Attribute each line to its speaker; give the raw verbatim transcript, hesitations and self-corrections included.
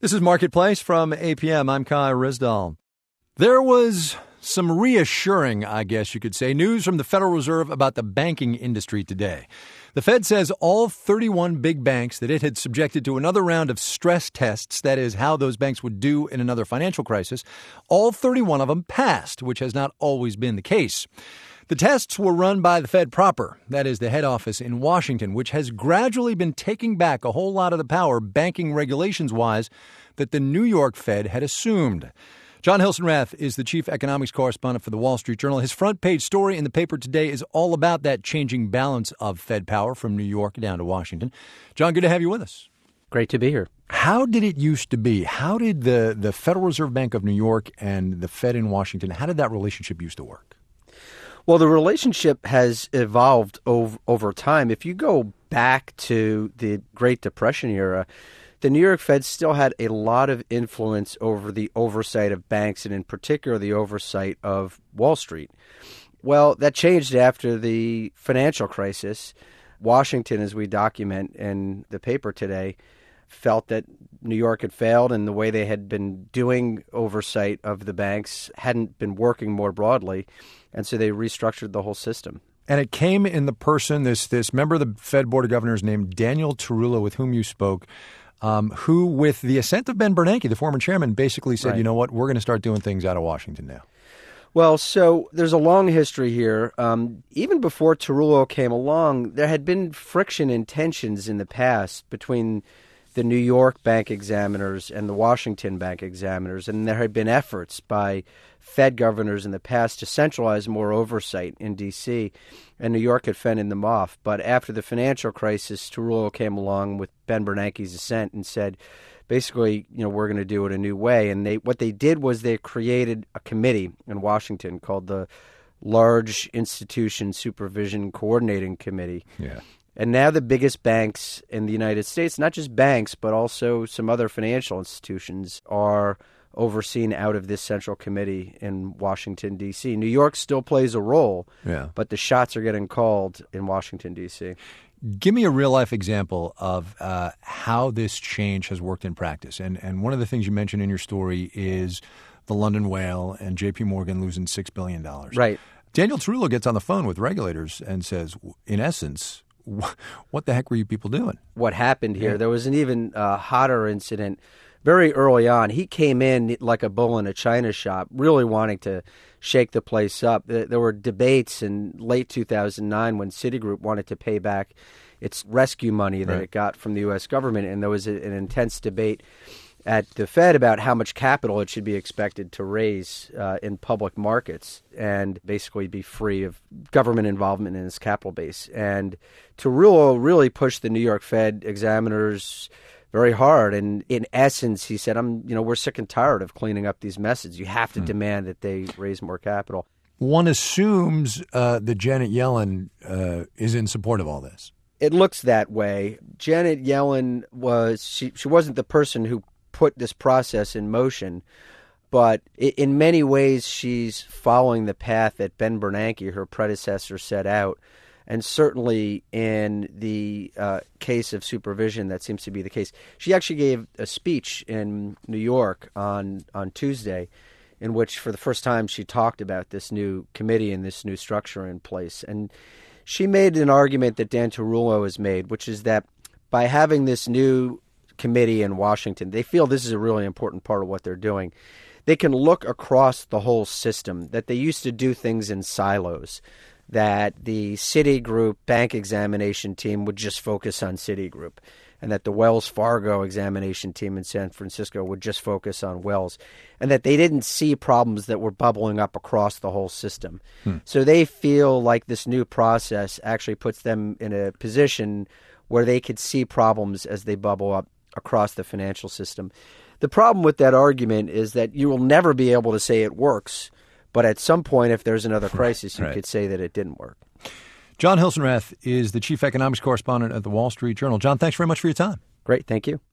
Speaker 1: This is Marketplace from A P M. I'm Kai Risdall. There was some reassuring, I guess you could say, news from the Federal Reserve about the banking industry today. The Fed says all thirty-one big banks that it had subjected to another round of stress tests, that is, how those banks would do in another financial crisis, all thirty-one of them passed, which has not always been the case. The tests were run by the Fed proper, that is, the head office in Washington, which has gradually been taking back a whole lot of the power, banking regulations-wise, that the New York Fed had assumed. John Hilsenrath is the chief economics correspondent for the Wall Street Journal. His front-page story in the paper today is all about that changing balance of Fed power from New York down to Washington. John, good to have you with us.
Speaker 2: Great to be here.
Speaker 1: How did it used to be? How did the, the Federal Reserve Bank of New York and the Fed in Washington, how did that relationship used to work?
Speaker 2: Well, the relationship has evolved over, over time. If you go back to the Great Depression era, the New York Fed still had a lot of influence over the oversight of banks and in particular the oversight of Wall Street. Well, that changed after the financial crisis. Washington, as we document in the paper today, felt that New York had failed and the way they had been doing oversight of the banks hadn't been working more broadly. And so they restructured the whole system.
Speaker 1: And it came in the person, this this member of the Fed Board of Governors named Daniel Tarullo, with whom you spoke, um, who, with the assent of Ben Bernanke, the former chairman, basically said,
Speaker 2: right.
Speaker 1: you know what, we're going to start doing things out of Washington now.
Speaker 2: Well, so there's a long history here. Um, even before Tarullo came along, there had been friction and tensions in the past between the New York bank examiners and the Washington bank examiners, and there had been efforts by Fed governors in the past to centralize more oversight in D C, and New York had fended them off. But after the financial crisis, Tarullo came along with Ben Bernanke's assent and said, basically, you know, we're going to do it a new way. And they what they did was they created a committee in Washington called the Large Institution Supervision Coordinating Committee.
Speaker 1: Yeah.
Speaker 2: And now the biggest banks in the United States, not just banks, but also some other financial institutions, are overseen out of this central committee in Washington, D C. New York still plays a role,
Speaker 1: yeah.
Speaker 2: but the shots are getting called in Washington, D C.
Speaker 1: Give me a real-life example of uh, how this change has worked in practice. And and one of the things you mentioned in your story is the London whale and J P Morgan losing six billion dollars.
Speaker 2: Right.
Speaker 1: Daniel Tarullo gets on the phone with regulators and says, in essence, what the heck were you people doing?
Speaker 2: What happened here?
Speaker 1: Yeah.
Speaker 2: There was an even uh, hotter incident very early on. He came in like a bull in a china shop, really wanting to shake the place up. There were debates in late two thousand nine when Citigroup wanted to pay back its rescue money that
Speaker 1: right.
Speaker 2: it got from the U S government, and there was a, an intense debate at the Fed about how much capital it should be expected to raise uh, in public markets and basically be free of government involvement in its capital base. And Tarullo really pushed the New York Fed examiners very hard. And in essence, he said, "I'm, you know, we're sick and tired of cleaning up these messes. You have to hmm. demand that they raise more capital."
Speaker 1: One assumes uh, that Janet Yellen uh, is in support of all this.
Speaker 2: It looks that way. Janet Yellen was, she, she wasn't the person who put this process in motion, but in many ways she's following the path that Ben Bernanke, her predecessor, set out. And certainly in the uh, case of supervision, that seems to be the case. She actually gave a speech in New York on, on Tuesday in which for the first time she talked about this new committee and this new structure in place. And she made an argument that Dan Tarullo has made, which is that by having this new committee in Washington, they feel this is a really important part of what they're doing. They can look across the whole system, that they used to do things in silos, that the Citigroup bank examination team would just focus on Citigroup, and that the Wells Fargo examination team in San Francisco would just focus on Wells, and that they didn't see problems that were bubbling up across the whole system. Hmm. So they feel like this new process actually puts them in a position where they could see problems as they bubble up across the financial system. The problem with that argument is that you will never be able to say it works, but at some point, if there's another crisis, you
Speaker 1: right.
Speaker 2: could say that it didn't work.
Speaker 1: John Hilsenrath is the chief economics correspondent at the Wall Street Journal. John, thanks very much for your time.
Speaker 2: Great. Thank you.